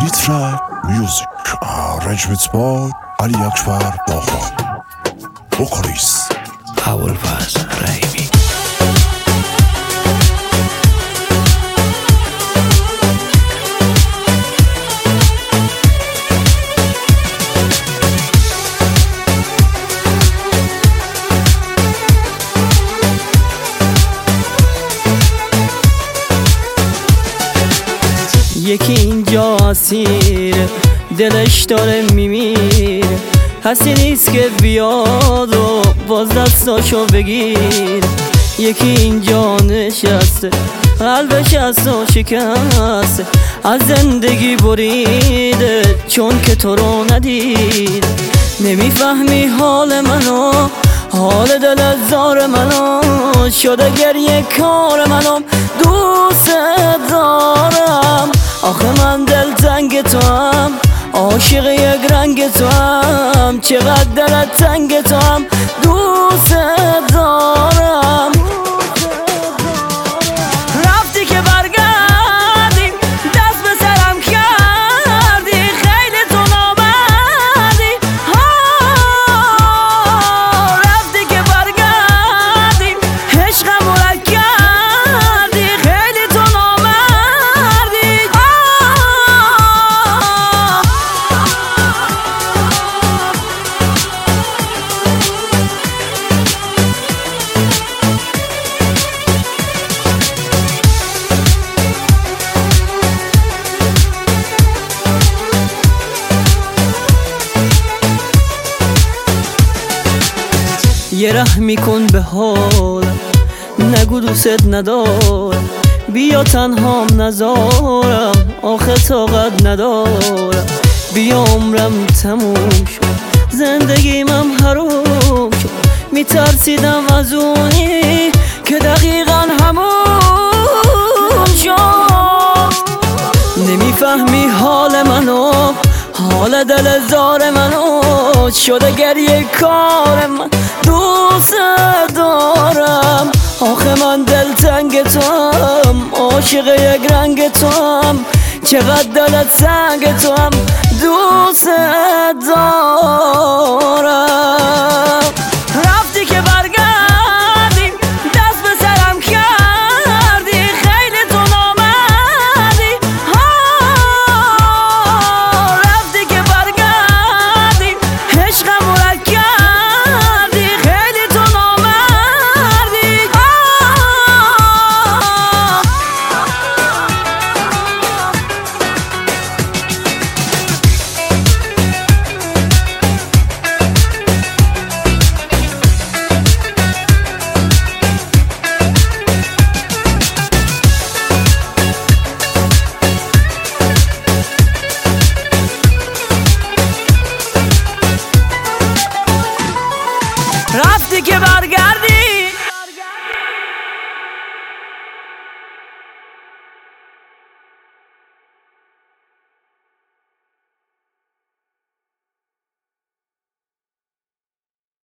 لیترک میوزیک arrangements by علی اکبر باغبان وکالیست ابوالفضل رحیمی. یکی اینجا اسیر دلش داره میمیره، هستی نیست که بیاد و باز دستاشو بگیر. یکی اینجا نشسته قلبش از تو شکسته، از زندگی بریده چون که تو رو ندید. نمیفهمی حال منو، حال دل زار منو، شده گریه کار منو، دوست دارم. آخه من دل تنگ تو هم، عاشق یک رنگ تو هم، چقدر دلت تنگ تو هم، دوست دارم. رفتی که برگردی دست به سرم کردی، خیلی تو نامردی. رفتی که برگردی عشقم رو کردی، خیلی تو نامردی. یه رحمی کن به حالم، نگو دوست ندارم، بیا تنهام نذارم، آخه طاقت ندارم. بیا عمرم تموم شد، زندگیم حروم شد، میترسیدم از اونی که دقیقا همون شد. نمیفهمی حال منو، حال دل زار منو، شده گریه کار من، دوست دارم. آخه من دل تنگ توام، عاشق یک رنگ توام، چقدر دلت تنگ توام، دوست دارم.